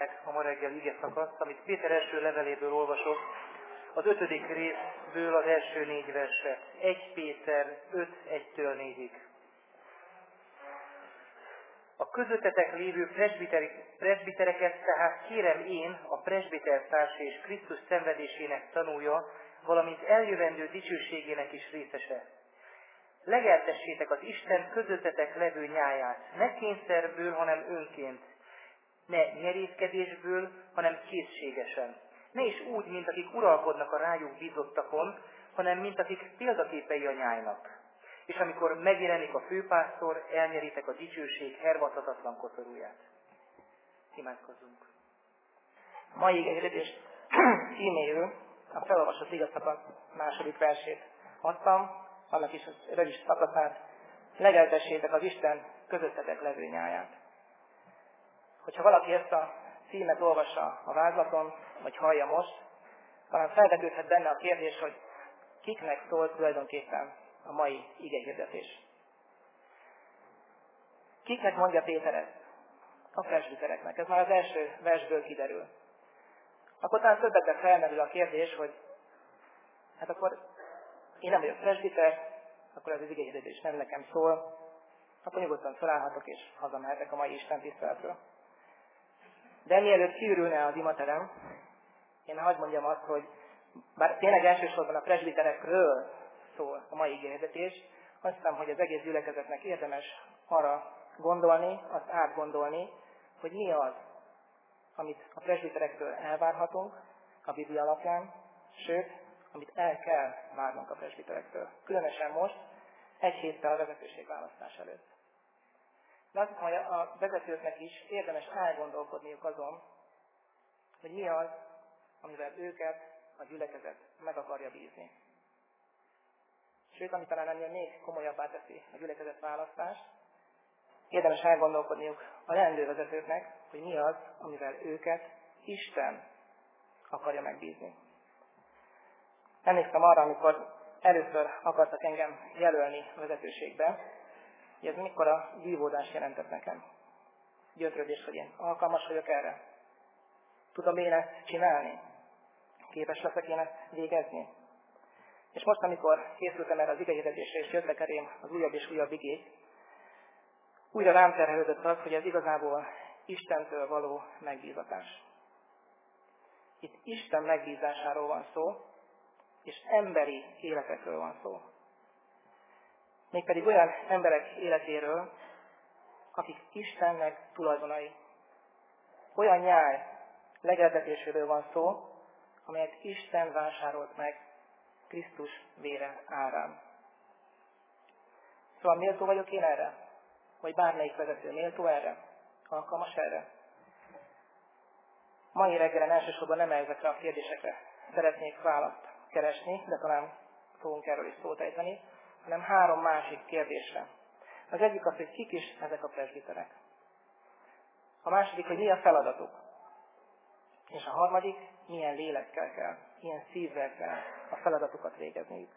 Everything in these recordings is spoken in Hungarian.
meg a ma reggel ige szakaszt, amit Péter első leveléből olvasok, az 5. részből az első 4 verset. 1 Péter 5, 1-től 4-ig. A közöttetek lévő presbitereket tehát kérem én, a presbitertárs és Krisztus szenvedésének tanúja, valamint eljövendő dicsőségének is részese. Legeltessétek az Isten közöttetek levő nyáját, ne kényszerből, hanem önként, ne nyerészkedésből, hanem készségesen. Ne is úgy, mint akik uralkodnak a rájuk bízottakon, hanem mint akik példaképei a nyájnak. És amikor megjelenik a főpásztor, elnyeritek a dicsőség hervadhatatlan koszorúját. Imádkozzunk. A mai igehirdetés címéül a felolvasott igazszakasz 2. versét adtam, annak is az rövid szakaszát, legeltessétek az Isten közöttetek levő nyáját. Hogyha valaki ezt a címet olvassa a vázlaton, vagy hallja most, talán felvetődhet benne a kérdés, hogy kiknek szól tulajdonképpen a mai igehirdetés. Kiknek mondja Péter ezt? A presbitereknek. Ez már az első versből kiderül. Akkor talán többekre felmerül a kérdés, hogy hát akkor én nem vagyok presbiter, akkor ez az igehirdetés nem nekem szól, akkor nyugodtan felállhatok és hazamehetek a mai Isten tiszteletről. De mielőtt kiürülne az imaterem, én hadd mondjam azt, hogy bár tényleg elsősorban a presbiterekről szól a mai igehirdetés, azt hiszem, hogy az egész gyülekezetnek érdemes arra gondolni, azt átgondolni, hogy mi az, amit a presbiterektől elvárhatunk a Biblia alapján, sőt, amit el kell várnunk a presbiterektől. Különösen most, 1 héttel a vezetőségválasztás előtt. De azt hiszem, hogy a vezetőknek is érdemes elgondolkodniuk azon, hogy mi az, amivel őket a gyülekezet meg akarja bízni. Sőt, ami talán ennél még komolyabbá teszi a gyülekezet választást, érdemes elgondolkodniuk a leendő vezetőknek, hogy mi az, amivel őket Isten akarja megbízni. Emlékszem arra, amikor először akartak engem jelölni a vezetőségbe, hogy ez mikkora vívódást jelentett nekem. Gyötrődés, hogy én alkalmas vagyok erre. Tudom én ezt csinálni? Képes leszek én ezt végezni? És most, amikor készültem erre az igehirdetésre, és jöttek elém az újabb és újabb igék, újra rám terhelődött az, hogy ez igazából Istentől való megbízatás. Itt Isten megbízásáról van szó, és emberi életekről van szó. Mégpedig olyan emberek életéről, akik Istennek tulajdonai. Olyan nyáj legeltetéséről van szó, amelyet Isten vásárolt meg Krisztus vére árán. Szóval méltó vagyok én erre? Vagy bármelyik vezető méltó erre? Alkalmas erre? Mai reggelen elsősorban nem ezekre a kérdésekre szeretnék választ keresni, de talán fogunk erről is szót ejteni, hanem 3 másik kérdésre. Az egyik az, hogy kik is ezek a presbiterek. A második, hogy mi a feladatuk. És a harmadik, milyen lélekkel kell, milyen szívvel kell a feladatukat végezniük.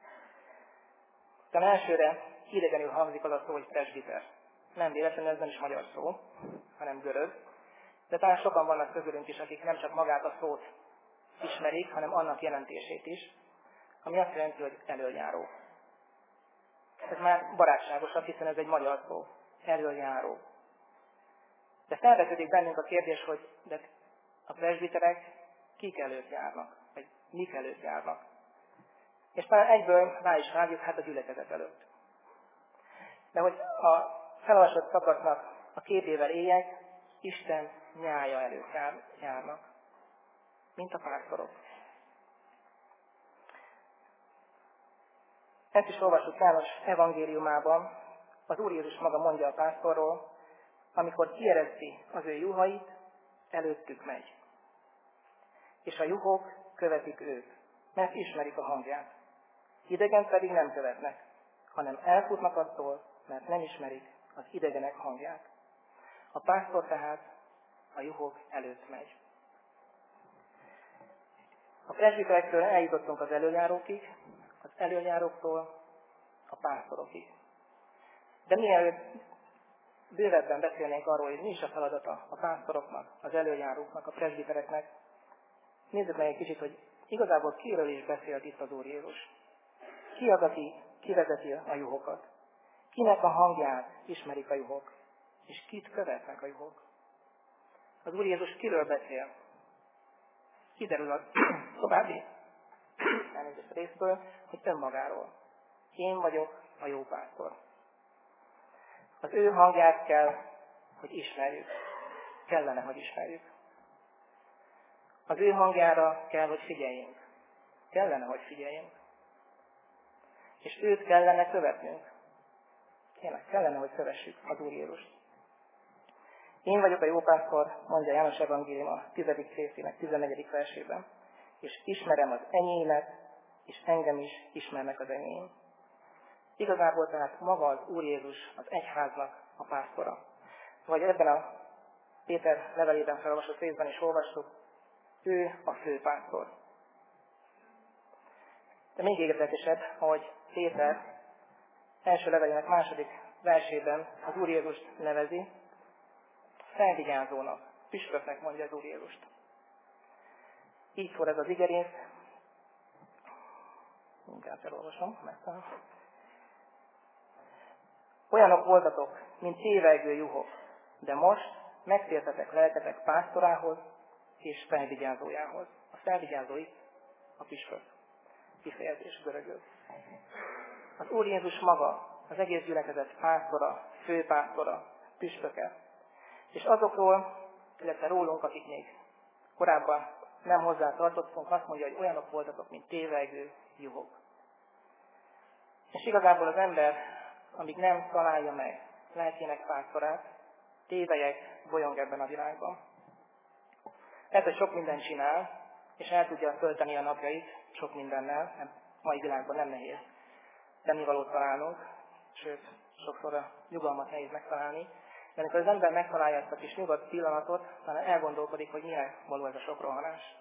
De elsőre idegenül hangzik az a szó, hogy presbiter. Nem véletlenül, ez nem is magyar szó, hanem görög. De talán sokan vannak közülünk is, akik nem csak magát a szót ismerik, hanem annak jelentését is, ami azt jelenti, hogy elöljáró. Ez már barátságosabb, hiszen ez egy magyar szó. Elöljáró. De felvetődik bennünk a kérdés, hogy de a presbiterek kik előtt járnak, vagy mik előtt járnak. És talán egyből rá is vágjuk, hát a gyülekezet előtt. De hogy a felolvasott szakasznak a képével éljek, Isten nyája előtt járnak, mint a pásztorok. Ezt is olvassuk János evangéliumában, az Úr Jézus maga mondja a pásztorról, amikor kiereszti az ő juhait, előttük megy. És a juhok követik őt, mert ismerik a hangját. Idegen pedig nem követnek, hanem elfutnak attól, mert nem ismerik az idegenek hangját. A pásztor tehát a juhok előtt megy. A presbiterektől eljutottunk az elöljárókig, az elöljáróktól a pásztorokig. De mielőtt bővebben beszélnénk arról, hogy mi is a feladata a pásztoroknak, az elöljáróknak, a presbitereknek. Nézzük meg egy kicsit, hogy igazából kiről is beszélt itt az Úr Jézus. Ki az, aki kivezeti a juhokat? Kinek a hangját ismerik a juhok? És kit követnek a juhok? Az Úr Jézus kiről beszél? Kiderül a további részből, hogy önmagáról. Én vagyok a jó pásztor. Az ő hangját kell, hogy ismerjük. Kellene, hogy ismerjük. Az ő hangjára kell, hogy figyeljünk. Kellene, hogy figyeljünk. És őt kellene követnünk. Kellene, hogy kövessük az Úr Jézust. Én vagyok a jó pásztor, mondja János Evangélium a 10. részének 14. versében. És ismerem az enyémet, és engem is ismernek az enyém. Igazából tehát maga az Úr Jézus az egyháznak a pásztora. Vagy ebben a Péter levelében felolvasott részben is olvastuk, ő a főpásztor. De még érdekesebb, hogy Péter első levelének 2. versében az Úr Jézust nevezi, felvigyázónak, püspöknek mondja az Úr Jézust. Így szól ez az igerész, inkább felolvasom, megtalálom. Olyanok voltatok, mint tévelygő juhok, de most megtértetek lelketek pásztorához és felvigyázójához. A felvigyázói a püspök kifejezés görögül. Az Úr Jézus maga, az egész gyülekezet pásztora, főpásztora, püspöke. És azokról, illetve rólunk, akik még korábban nem hozzá tartottunk, azt mondja, hogy olyanok voltatok, mint tévelygő juhok. És igazából az ember, amíg nem találja meg lelkének pásztorát, tévelyek bolyong ebben a világban. Lehet, hogy sok mindent csinál, és el tudja tölteni a napjait sok mindennel, mert mai világban nem nehéz tennivalót találnunk, sőt, sokszor a nyugalmat nehéz megtalálni. De amikor az ember megtalálja ezt a kis nyugodt pillanatot, talán elgondolkodik, hogy mire való ez a sok rohanás.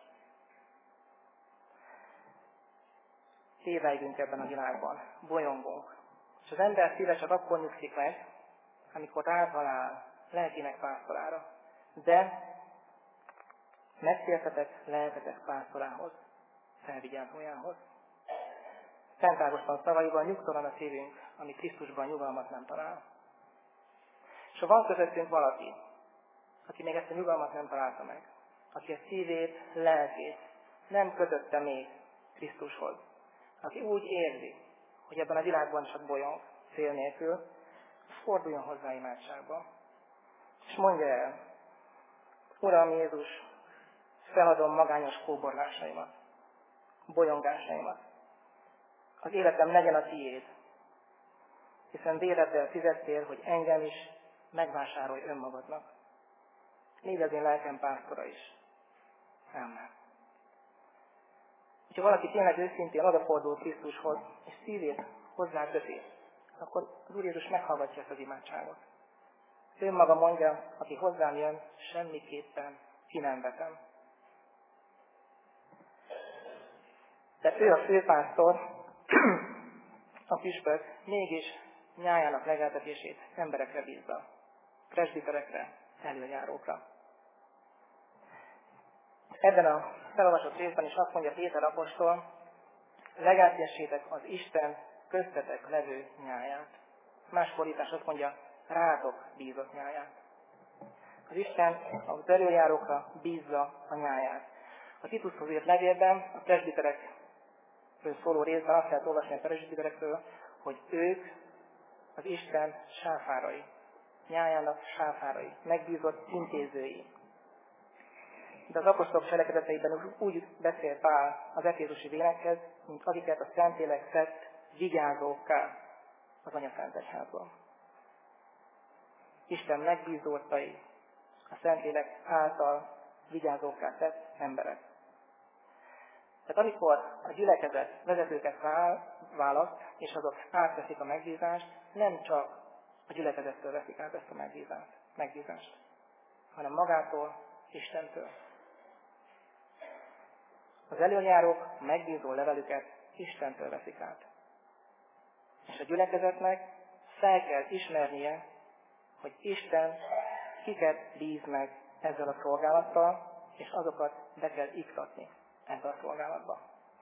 Tévelygünk ebben a világban, bolyongunk. És az ember szíve csak akkor nyugszik meg, amikor rátalál lelkének pásztorára. De megtértetek lelketek pásztorához, felvigyázójához. Szent Ágoston szavaival nyugtalan a szívünk, ami Krisztusban nyugalmat nem talál. És ha van közöttünk valaki, aki még ezt a nyugalmat nem találta meg, aki a szívét, lelkét nem kötötte még Krisztushoz, aki úgy érzi, hogy ebben a világban csak bolyong, fél nélkül, forduljon hozzá imádságba. És mondja el, Uram Jézus, feladom magányos kóborlásaimat, bolyongásaimat. Az életem legyen a tiéd, hiszen véreddel fizettél, hogy engem is megvásárolj önmagadnak. Légy az én lelkem pásztora is. Amen. Ha valaki tényleg őszintén odafordul Krisztushoz, és szívét hozzáköti, akkor az Úr Jézus meghallgatja ezt az imádságot. Ő maga mondja, aki hozzám jön, semmiképpen ki nem vetem. De ő a főpásztor, a püspök mégis nyájának legeltetését emberekre bízza, presbiterekre, elöljárókra. Ebben a felolvasott részben is azt mondja Péter apostol, legeltessétek az Isten köztetek levő nyáját. Más fordítás azt mondja, rátok bízott nyáját. Az Isten az elöljárókra bízza a nyáját. A Titushoz írt levélben a presbiterekről szóló részben azt lehet olvasni a presbiterekről, hogy ők az Isten sáfárai, nyájának sáfárai, megbízott intézői. De az apostolok cselekedeteiben úgy beszél Pál az efézusi lélekhez, mint akiket a Szentlélek tett vigyázókká az Anyaszent Egyházban. Isten megbízottai, a Szentlélek által vigyázókká tett emberek. Tehát amikor a gyülekezet vezetőket választ, és azok átveszik a megbízást, nem csak a gyülekezettől veszik át ezt a megbízást, hanem magától, Istentől. Az elöljárók megbízó levelüket Istentől veszik át. És a gyülekezetnek fel kell ismernie hogy Isten kiket bíz meg ezzel a szolgálattal, és azokat be kell iktatni ebbe a szolgálatba.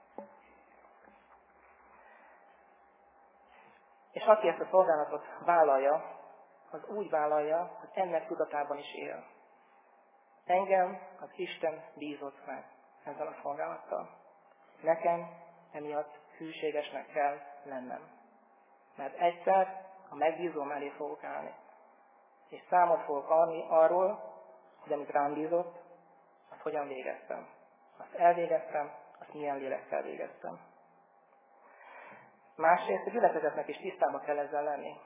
És aki ezt a szolgálatot vállalja, az úgy vállalja, hogy ennek tudatában is él. Engem az Isten bízott meg ezzel a szolgálattal. Nekem emiatt hűségesnek kell lennem. Mert egyszer a megbízóm elé fogok állni. És számot fogok adni arról, hogy amit rám bízott, azt hogyan végeztem. Azt elvégeztem, azt milyen lélekkel végeztem. Másrészt a gyülekezetnek is tisztában kell ezzel lenni.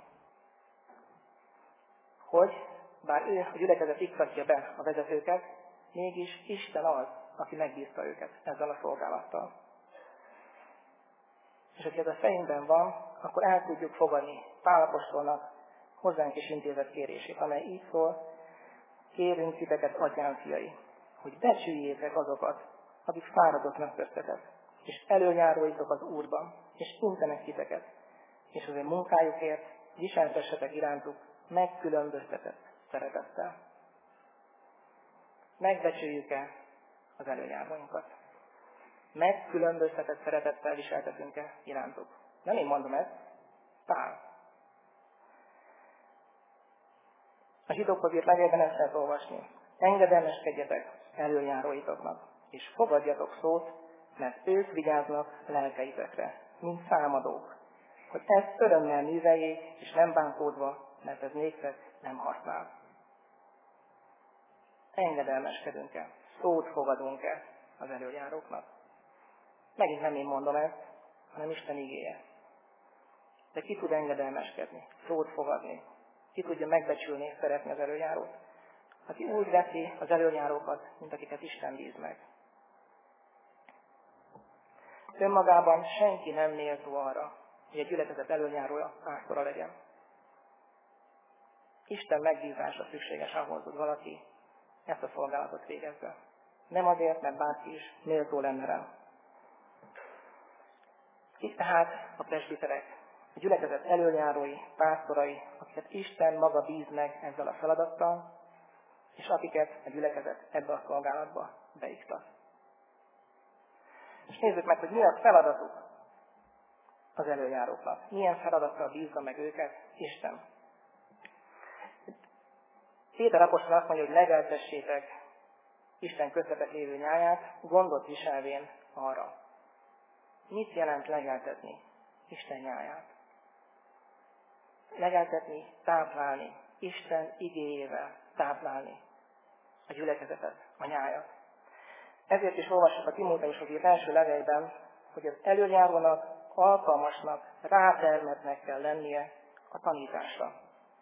Hogy bár ő a gyülekezet iktatja be a vezetőket, mégis Isten az, aki megbízta őket ezzel a szolgálattal. És hogyha ez a fejünkben van, akkor el tudjuk fogadni Pál apostolnak hozzánk is intézett kérését, amely így szól: kérünk titeket, atyám fiai, hogy becsüljétek azokat, akik fáradottnak köztetek, és elöljáróitok az Úrban, és intenek titeket, és az ő munkájukért viseltessetek irántuk megkülönböztetett szeretettel. Megbecsüljük-e az elöljáróinkat? Megkülönböztetett szeretettel viseltetünk-e irántuk? Nem én mondom ezt, Pál. A zsidókhoz írt levélben ezt lehet olvasni. Engedelmeskedjetek elöljáróitoknak, és fogadjatok szót, mert ők vigyáznak lelkeitekre, mint számadók, hogy ezt örömmel műveljék, és nem bánkódva, mert ez néktek nem használ. Engedelmeskedünk-e? Szót fogadunk-e az elöljáróknak? Megint nem én mondom ezt, hanem Isten igéje. De ki tud engedelmeskedni, szót fogadni? Ki tudja megbecsülni és szeretni az elöljárót? Aki úgy veszi az elöljárókat, mint akiket Isten bíz meg. Önmagában senki nem méltó arra, hogy egy gyülekezet elöljárója pásztora legyen. Isten megbízása szükséges ahhoz, hogy valaki ezt a szolgálatot végezze. Nem azért, mert bárki is méltó lenne rá. Itt tehát a presbiterek, a gyülekezet elöljárói, pásztorai, akiket Isten maga bíz meg ezzel a feladattal, és akiket a gyülekezet ebbe a szolgálatba beiktat. És nézzük meg, hogy mi a feladatuk az elöljáróknak. Milyen feladattal bízza meg őket Isten. Péter apostol azt mondja, hogy legeltessétek Isten köztetek lévő nyáját, gondot viselvén arra. Mit jelent legeltetni Isten nyáját? Legeltetni, táplálni, Isten igéjével táplálni a gyülekezetet, a nyájat. Ezért is olvassuk a Timóteushoz írt első levélben, hogy az elöljárónak alkalmasnak, rátermetnek kell lennie a tanításra.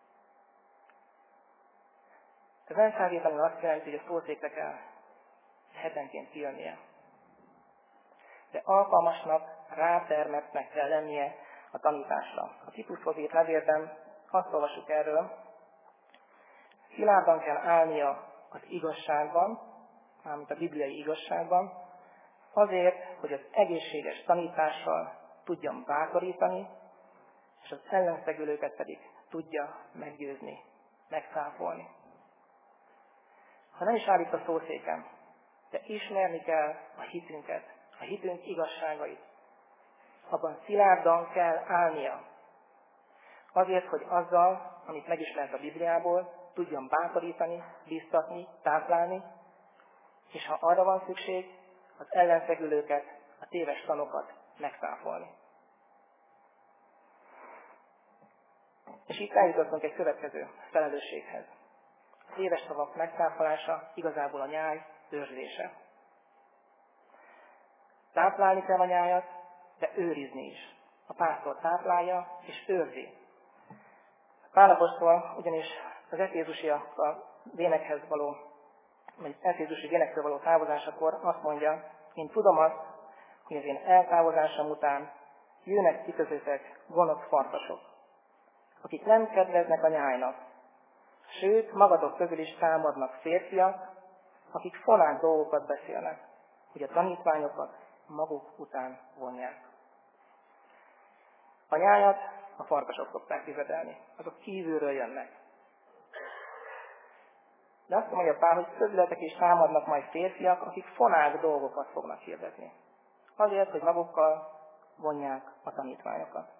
Ez nem feltétlenül azt jelenti, hogy a szószékre kell hetenként kijönnie. De alkalmasnak, rátermetnek kell lennie a tanításra. A Titushoz írt levélben azt olvassuk erről: szilárdan kell állnia az igazságban, mármint a bibliai igazságban, azért, hogy az egészséges tanítással tudjon bátorítani, és az ellenszegülőket pedig tudja meggyőzni, megszáfolni. Ha nem is áll itt a szószéken, de ismerni kell a hitünket, a hitünk igazságait. Abban szilárdan kell állnia. Azért, hogy azzal, amit megismert a Bibliából, tudjon bátorítani, biztatni, táplálni, és ha arra van szükség, az ellenszegülőket, a téves tanokat megszáfolni. És itt eljutottunk egy következő felelősséghez. A téves szavak megszáfolása igazából a nyáj őrzése. Táplálni kell a nyájat, de őrizni is. A pásztor táplálja és őrzi. Pál apostol ugyanis az efézusi vénektől való távozásakor azt mondja: én tudom azt, hogy az én eltávozásom után jönnek ti közöttek gonosz farkasok, akik nem kedveznek a nyájnak, sőt, magatok közül is támadnak férfiak, akik fonák dolgokat beszélnek, hogy a tanítványokat maguk után vonják. A nyájat a farkasok szokták tizedelni, azok kívülről jönnek. De azt mondja Pál, hogy közületek is támadnak majd férfiak, akik fonák dolgokat fognak hirdetni. Azért, hogy magukkal vonják a tanítványokat.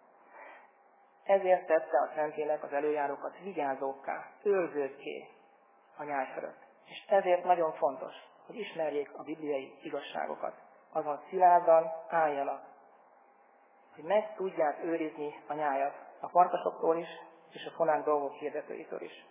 Ezért tette a Szentlélek az előjárókat vigyázókká, őrzőkké a nyáj fölött. És ezért nagyon fontos, hogy ismerjék a bibliai igazságokat. Azon szilárdan álljanak, hogy meg tudják őrizni a nyájat a farkasoktól is, és a fonák dolgok hirdetőitől is.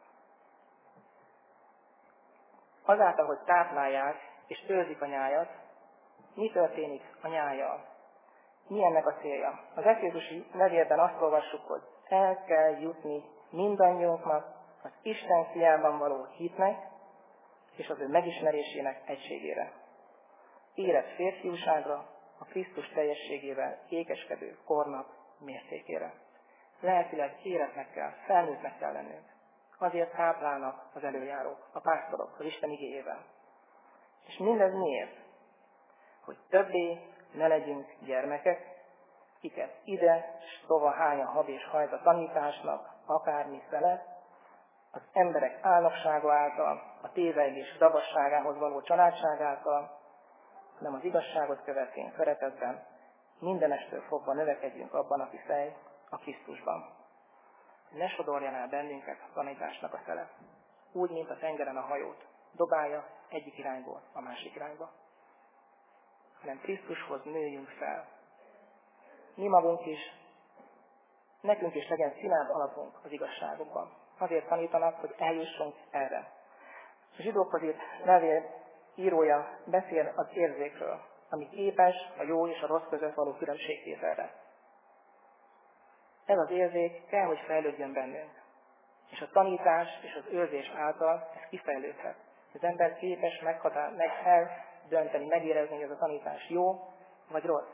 Azáltal, hogy táplálják és őrzik a nyájat, mi történik a nyájjal? Mi ennek a célja? Az Efézusi levélben azt olvassuk, hogy el kell jutni mindannyiunknak az Isten fiában való hitnek és az ő megismerésének egységére. Érett férfiúságra, a Krisztus teljességével ékeskedő kornak mértékére. Lelkileg éretnek kell, felnőttnek kell lennünk. Azért táplálnak az előjárók, a pásztorok az Isten igéjével. És mindez miért? Hogy többé ne legyünk gyermekek, kiket ide, s tova hány a hab és hajt a tanításnak, akármi fele, az emberek álnoksága által, a tévejlés rabasságához való családság által, hanem az igazságot követén szeretetben, mindenestől fogva növekedjünk abban, aki fej, a Krisztusban. Ne sodorjan el bennünket a tanításnak a szele, úgy, mint a tengeren a hajót, dobálja egyik irányból a másik irányba, hanem Krisztushoz nőjünk fel. Mi magunk is, nekünk is legyen szilárd alapunk az igazságokban. Azért tanítanak, hogy eljussunk erre. A zsidókhoz írt levél írója beszél az érzékről, ami képes a jó és a rossz között való különbségtételre. Ez az érzék kell, hogy fejlődjön bennünk. És a tanítás és az őrzés által ez kifejlődhet. Az ember képes eldönteni, megérezni, hogy ez a tanítás jó vagy rossz.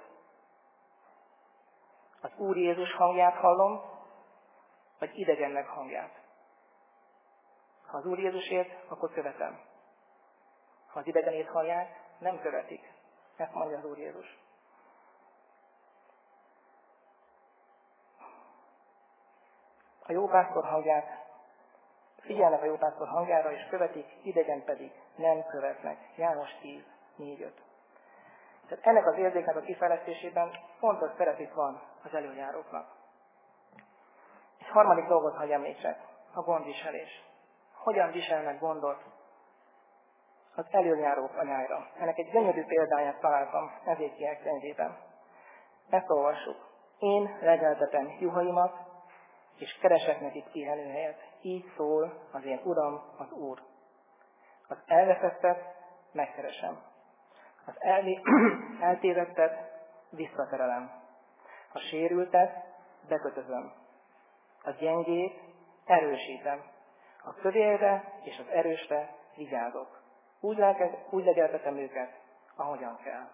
Az Úr Jézus hangját hallom, vagy idegennek hangját. Ha az Úr Jézusért, akkor követem. Ha az idegenét hallják, nem követik. Ezt mondja az Úr Jézus. A jó pásztor hangját, figyelnek a jó pásztor hangjára, és követik, idegen pedig nem követnek. János 10:4-5. Tehát ennek az érzéknek a kifejlesztésében fontos szerepük van az előjáróknak. Egy harmadik dolgot hagy említsek, a gondviselés. Hogyan viselnek gondot az előjárók a nyájra? Ennek egy gyönyörű példáját találtam Ezékiel könyvében. Ezt olvassuk. Én legeltetem juhaimat, és keresek nekik pihenőhelyet. Így szól az én Uram, az Úr. Az elveszettet megkeresem. Az eltévedtet visszaterelem. A sérültet bekötözöm. A gyengét erősítem. A kövérre és az erősre vigyázok. Úgy legeltetem őket, ahogyan kell.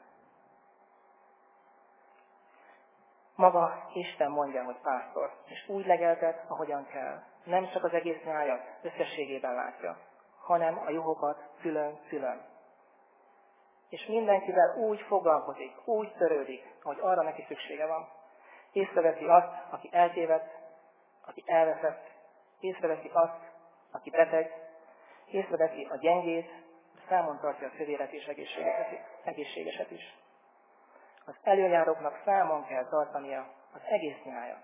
Maga Isten mondja, hogy pásztor, és úgy legeltet, ahogyan kell. Nem csak az egész nyájat összességében látja, hanem a juhokat külön-külön. És mindenkivel úgy foglalkozik, úgy törődik, ahogy arra neki szüksége van. Észreveszi azt, aki eltévedt, aki elveszett, észreveszi azt, aki beteg, észreveszi a gyengét, számon tartja a kövéret és egészségeset is. Az előjáróknak számon kell tartania az egész nyájat.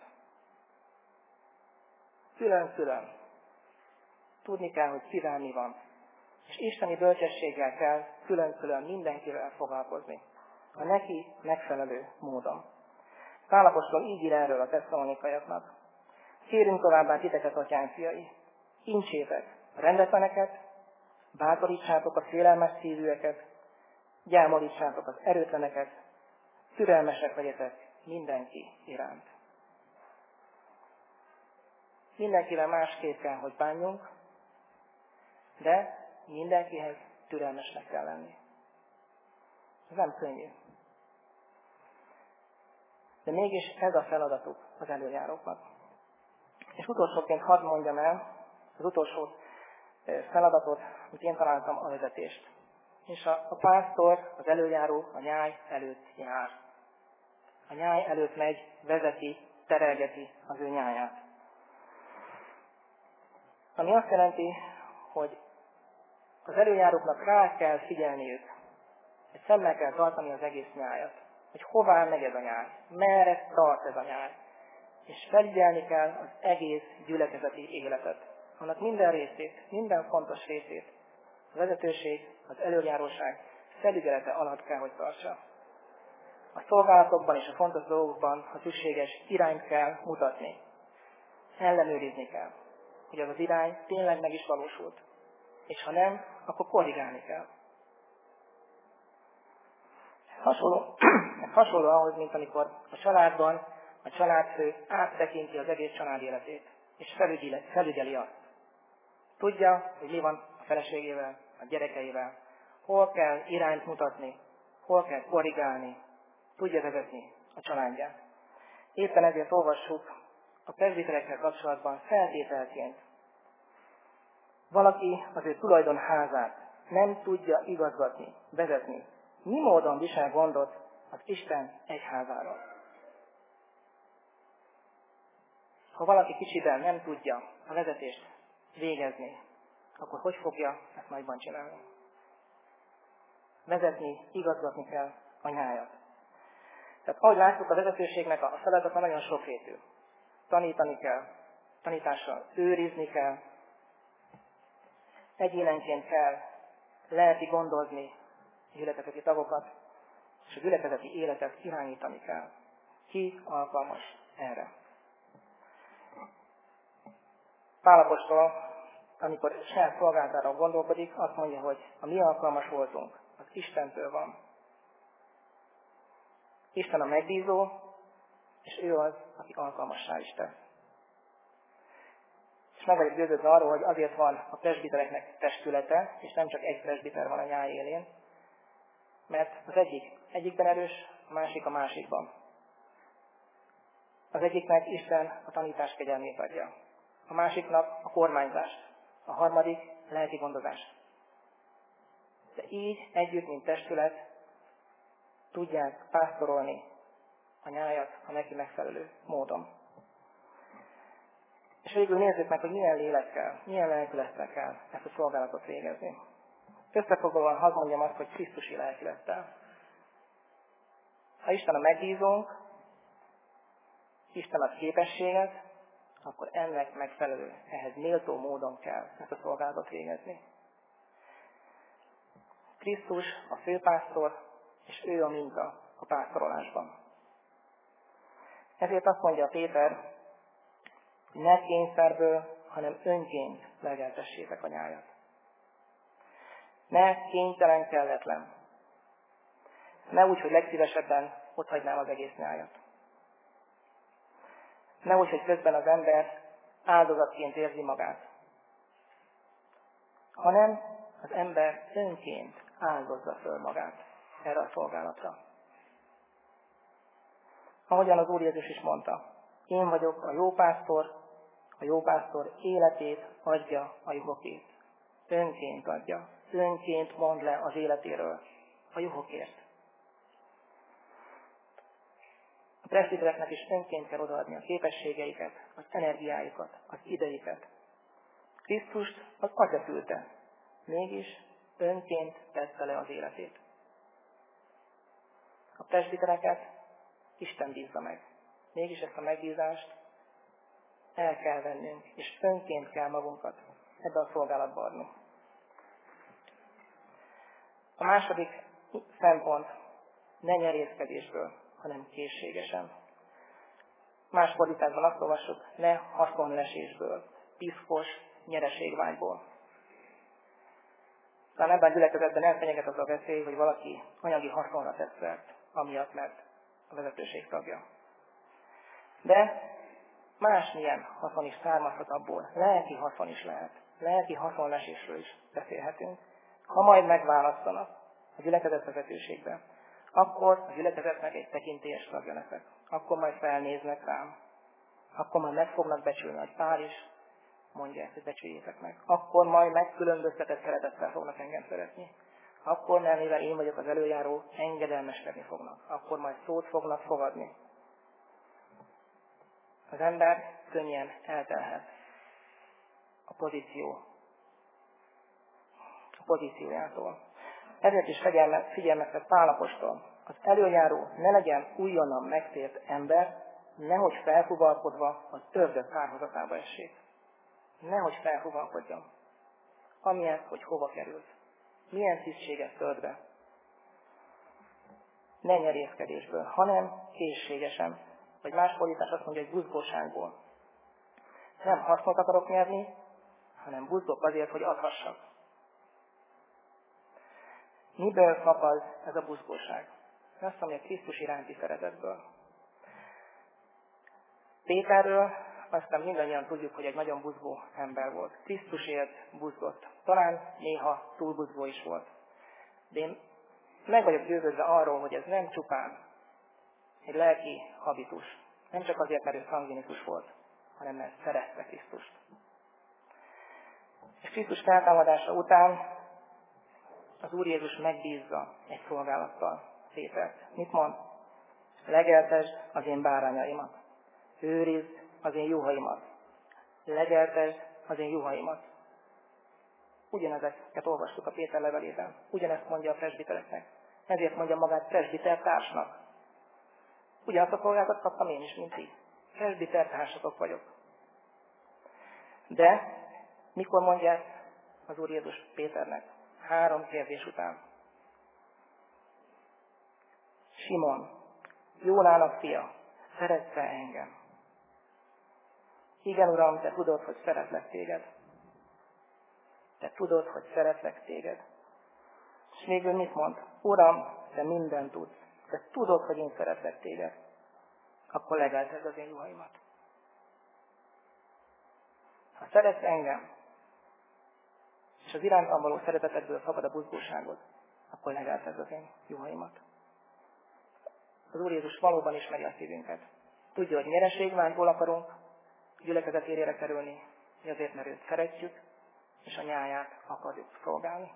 Külön-külön. Tudni kell, hogy kivel mi van. És isteni bölcsességgel kell külön-külön mindenkivel foglalkozni. A neki megfelelő módon. Pál apostol így ír erről a tesszalonikaiaknak. Kérünk továbbá titeket, atyánk fiai, incsétek a rendetleneket, bátorítsátok a félelmes szívűeket, gyámolítsátok az erőtleneket, türelmesek legyetek mindenki iránt. Mindenkivel másképp kell, hogy bánjunk, de mindenkihez türelmesnek kell lenni. Ez nem könnyű. De mégis ez a feladatuk az előjáróknak. És utolsóként hadd mondjam el az utolsó feladatot, amit én találtam, a vezetést. És a pásztor, az előjáró a nyáj előtt jár. A nyáj előtt megy, vezeti, terelgeti az ő nyáját. Ami azt jelenti, hogy az előjáróknak rá kell figyelniük, hogy szemmel kell tartani az egész nyájat, hogy hová megy ez a nyáj, merre tart ez a nyáj, és felügyelni kell az egész gyülekezeti életet, annak minden részét, minden fontos részét a vezetőség, az előjáróság felügyelete alatt kell, hogy tartsa. A szolgálatokban és a fontos dolgokban, ha szükséges, irányt kell mutatni. Ellenőrizni kell, hogy az az irány tényleg meg is valósult. És ha nem, akkor korrigálni kell. Ez hasonló ahhoz, mint amikor a családban a családfő áttekinti az egész család életét, és felügyeli azt. Tudja, hogy mi van a feleségével, a gyerekeivel, hol kell irányt mutatni, hol kell korrigálni, tudja vezetni a családját. Éppen ezért olvassuk a presbiterekkel kapcsolatban feltételként. Valaki az ő tulajdonházát nem tudja igazgatni, vezetni. Mi módon visel gondot az Isten egyházáról? Ha valaki kicsiben nem tudja a vezetést végezni, akkor hogy fogja ezt nagyban csinálni? Vezetni, igazgatni kell a nyájat. Tehát ahogy látjuk, a vezetőségnek a feladata nagyon sokrétű. Tanítani kell, tanítással őrizni kell, egyénenként kell lelki gondozni a gyülekezeti tagokat, és a gyülekezeti életet irányítani kell. Ki alkalmas erre? Pál apostol, amikor saját szolgálatára gondolkodik, azt mondja, hogy a mi alkalmas voltunk, az Istentől van. Isten a megbízó, és ő az, aki alkalmassá is tesz. És meg vagyok győződve arról, hogy azért van a presbitereknek testülete, és nem csak egy presbiter van a nyáj élén, mert az egyikben erős, a másik a másikban. Az egyiknek Isten a tanítás kegyelmét adja, a másiknak a kormányzást, a harmadik lelki gondozást. De így együtt, mint testület, tudják pásztorolni a nyájat a neki megfelelő módon. És végül nézzük meg, hogy milyen lélekkel, milyen lelkülettel kell ezt a szolgálatot végezni. Összefoglalóan hadd mondjam azt, hogy Krisztusi lelkülettel. Ha Isten a megbízónk, Isten a képességet, akkor ennek megfelelő, ehhez méltó módon kell ezt a szolgálatot végezni. Krisztus a főpásztor, és ő a minta a pásztorolásban. Ezért azt mondja Péter, hogy ne kényszerből, hanem önként legeltessétek a nyájat. Ne kénytelen, kelletlen. Ne úgy, hogy legszívesebben otthagynám az egész nyájat. Ne úgy, hogy közben az ember áldozatként érzi magát, hanem az ember önként áldozza föl magát erre a szolgálatra. Ahogyan az Úr Jézus is mondta, én vagyok a jó pásztor életét adja a juhokért. Önként adja, önként mond le az életéről a juhokért. A presbitereknek is önként kell odaadni a képességeiket, az energiájukat, az idejüket. Krisztust az Atya küldte, mégis önként tette le az életét. A presbitereket Isten bízza meg. Mégis ezt a megbízást el kell vennünk, és önként kell magunkat ebbe a szolgálatba adnunk. A második szempont, ne nyerészkedésből, hanem készségesen. Más fordításban azt olvassuk, ne haszonlesésből, piszkos nyereségvágyból. Talán ebben a gyülekezetben elfenyeget az a veszély, hogy valaki anyagi haszonra tesz szert, amiatt, mert a vezetőség tagja. De másmilyen haszon is származhat abból, lelki haszon is lehet, lelki haszonlesésről is beszélhetünk. Ha majd megválasztanak a gyülekezet vezetőségbe, akkor a gyülekezetnek egy tekintélyes tagja leszek. Akkor majd felnéznek rám. Akkor majd meg fognak becsülni, hogy Pál is mondja ezt, hogy becsüljétek meg. Akkor majd megkülönböztetett szeretettel fognak engem szeretni. Akkor nem, mivel én vagyok az előjáró, engedelmeskedni fognak. Akkor majd szót fognak fogadni. Az ember könnyen eltelhet a pozíció pozíciójától. Ezért is figyelmeztet Pál apostol. Az elöljáró ne legyen újonnan megtért ember, nehogy felfuvalkodva az ördög kárhozatába essék. Nehogy felfuvalkodjon. Amilyen, hogy hova került. Milyen tisztséget tölt be. Ne nyerészkedésből, hanem készségesen. Vagy más fordítás azt mondja, hogy buzgóságból. Nem hasznot akarok nyerni, hanem buzgok azért, hogy adhassak. Miből fakad ez a buzgóság? Azt mondja, Krisztus iránti szeretetből. Péterről aztán mindannyian tudjuk, hogy egy nagyon buzgó ember volt. Krisztusért buzgott. Talán néha túl buzgó is volt. De én meg vagyok győződve arról, hogy ez nem csupán egy lelki habitus. Nem csak azért, mert ő szangvinikus volt, hanem mert szerette Krisztust. És Krisztus feltámadása után az Úr Jézus megbízza egy szolgálattal Pétert. Mit mond? Legeltesd az én bárányaimat. Őrizd az én juhaimat. Legeltesd az én juhaimat. Ugyanezeket olvastuk a Péter levelében. Ugyanezt mondja a presbitereknek. Ezért mondja magát presbitertársnak. Ugyanazt a szolgálatot kaptam én is, mint ti. Presbitertársatok vagyok. De mikor mondja ezt az Úr Jézus Péternek? 3 kérdés után. Simon, Jónának fia, szeretsz-e engem? Igen, Uram, te tudod, hogy szeretlek téged. Te tudod, hogy szeretlek téged. És végül mit mond? Uram, te mindent tudsz. Te tudod, hogy én szeretlek téged. Akkor legeltesd az én juhaimat. Ha szeretsz engem, és az irántam való szeretetedből fakad a buzgóságod, akkor legeltesd az én juhaimat. Az Úr Jézus valóban ismeri a szívünket. Tudja, hogy nyereségvágyból akarunk gyülekezet élére kerülni, azért, mert őt szeretjük, és a nyáját akarjuk szolgálni.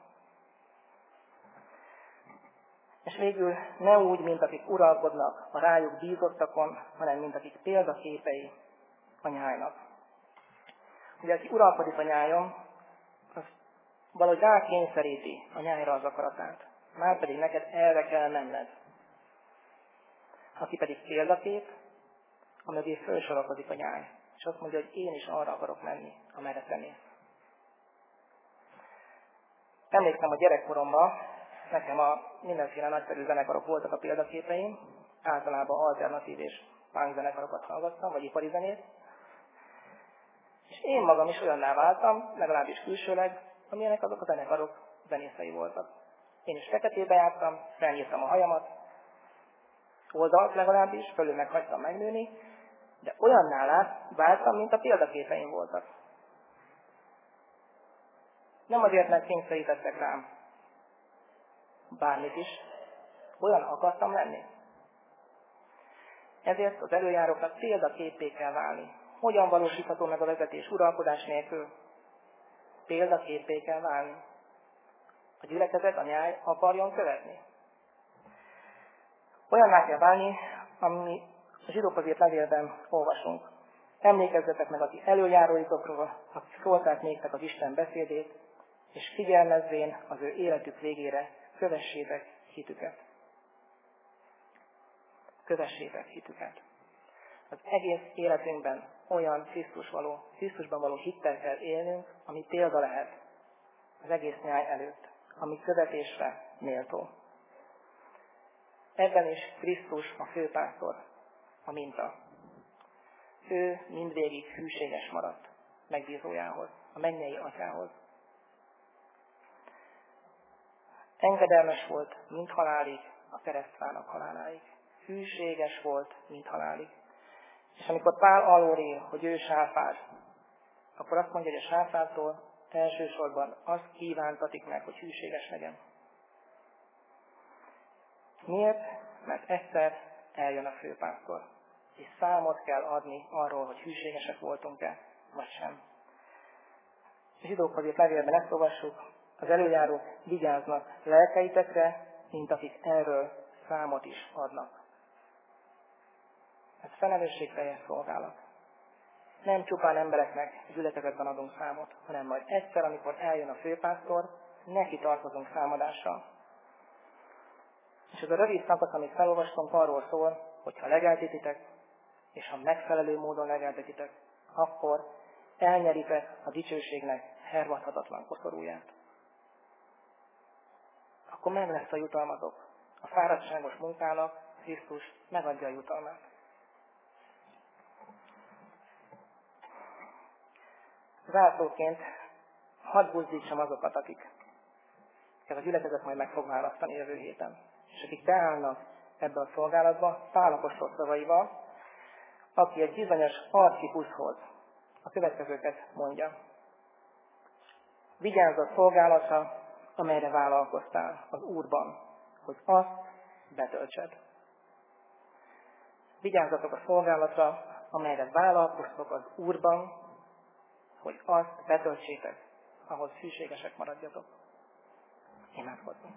És végül ne úgy, mint akik uralkodnak a rájuk bízottakon, hanem mint akik példaképei a nyájnak. Ugye, aki uralkodik a nyájon, az valahogy rákényszeríti a nyájra az akaratát. Márpedig neked erre kell menned. Aki pedig példakép, amögé felsorakozik a nyáj. És azt mondja, hogy én is arra akarok menni, amerre te mész. Emlékszem, a gyerekkoromban nekem mindenféle nagyszerű zenekarok voltak a példaképeim, általában alternatív és punk zenekarokat hallgattam, vagy ipari zenét. És én magam is olyanná váltam, legalábbis külsőleg, amilyenek azok a zenekarok zenészei voltak. Én is feketébe jártam, felnyírtam a hajamat, oldalt legalábbis, fölül meg hagytam megnőni, de olyanná váltam, mint a példaképeim voltak. Nem azért, mert kényszerítettek rám bármit is, olyan akartam lenni. Ezért az előjáróknak példaképé kell válni. Hogyan valósítható meg a vezetés uralkodás nélkül? Példaképé kell válni. A gyülekezet, a nyáj akarjon követni. Olyanná kell válni, ami a zsidókhoz írt levélben olvasunk. Emlékezzetek meg a ti előjáróitokról, akik szólták néktek az Isten beszédét, és figyelmezvén az ő életük végére kövessétek hitüket. Kövessétek hitüket. Az egész életünkben olyan Krisztusban való hittel kell élnünk, ami példa lehet az egész nyáj előtt, ami követésre méltó. Ebben is Krisztus a főpásztor, a minta. Ő mindvégig hűséges maradt megbízójához, a mennyei atyához. Engedelmes volt, mint halálig, a keresztvának haláláig. Hűséges volt, mint halálig. És amikor Pál arról él, hogy ő sáfár, akkor azt mondja, hogy a sáfártól elsősorban azt kívántatik meg, hogy hűséges legyen. Miért? Mert egyszer eljön a főpásztor, és számot kell adni arról, hogy hűségesek voltunk-e, vagy sem. A zsidókhoz írt levélben ezt olvassuk, az előjárók vigyáznak lelkeitekre, mint akik erről számot is adnak. Ez felelősségteljes szolgálat. Nem csupán embereknek gyülekezetben adunk számot, hanem majd egyszer, amikor eljön a főpásztor, neki tartozunk számadással. És ez a rövid szakasz, amit felolvastunk, arról szól, hogy ha legeltetitek, és ha megfelelő módon legeltetitek, akkor elnyeritek a dicsőségnek hervadhatatlan koszorúját. Akkor meg lesz a jutalmatok. A fáradtságos munkának Krisztus megadja a jutalmát. Zárszóként hadd buzdítsam azokat, akik a gyülekezet majd meg fog választani jövő héten, és akik beállnak ebbe a szolgálatba, Pál apostol szavaival, aki egy bizonyos Archippushoz a következőket mondja. Vigyázz a szolgálatra, amelyre vállalkoztál az Úrban, hogy azt betöltsed. Vigyázzatok a szolgálatra, amelyre vállalkoztok az Úrban, hogy azt betöltsétek, ahhoz hűségesek maradjatok. Imádkozzunk.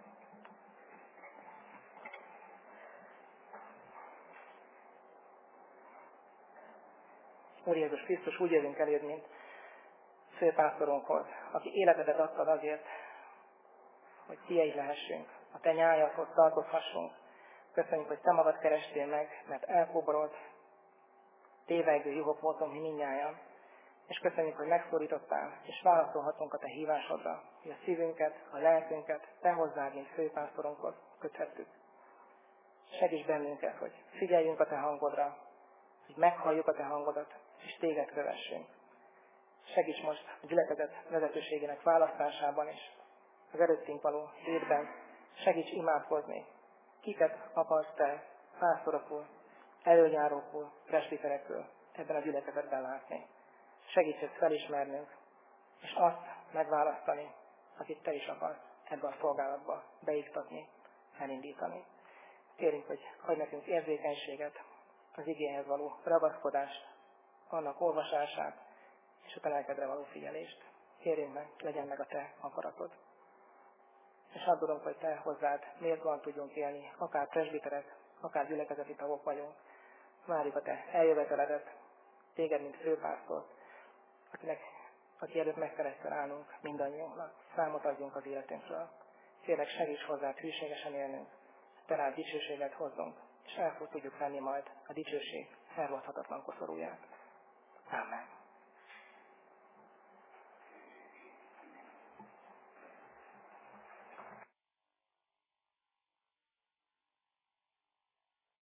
Úr Jézus Krisztus, úgy jövünk eléd, mint főpásztorunkhoz, aki életedet adtad azért, hogy fiai lehessünk, a te nyájadhoz tartozhassunk. Köszönjük, hogy te magad kerestél meg, mert elkóborolt, tévegő juhok voltunk mi mindnyájan. És köszönjük, hogy megszólítottál, és válaszolhatunk a te hívásodra, hogy a szívünket, a lelkünket te hozzád, mint főpásztorunkhoz köthettük. Segíts bennünket, hogy figyeljünk a te hangodra, hogy meghalljuk a te hangodat, és téged kövessünk. Segíts most a gyülekezet vezetőségének választásában is, az előttünk való létben. Segíts imádkozni. Kiket akarsz te pásztorokul, előjárókul, presbiterekül ebben a gyülekezetben látni. Segíts ezt felismernünk, és azt megválasztani, akit te is akarsz ebbe a szolgálatba beiktatni, elindítani. Kérünk, hogy adj nekünk érzékenységet, az igéhez való ragaszkodást, annak olvasását, és a te lelkedre való figyelést. Kérjünk meg, legyen meg a te akaratod. És addudunk, hogy te hozzád méltóan tudjunk élni, akár presbiterek, akár gyülekezeti tagok vagyunk. Várjuk a te eljöveteledet, téged, mint főpásztort, aki előtt meg szeretnél állnunk mindannyiunknak. Számot adjunk az életünkről. Kérlek, segíts hozzád hűségesen élnünk, te rád dicsőséget hozzunk, és el tudjuk venni majd a dicsőség hervadhatatlan koszorúját. Amen.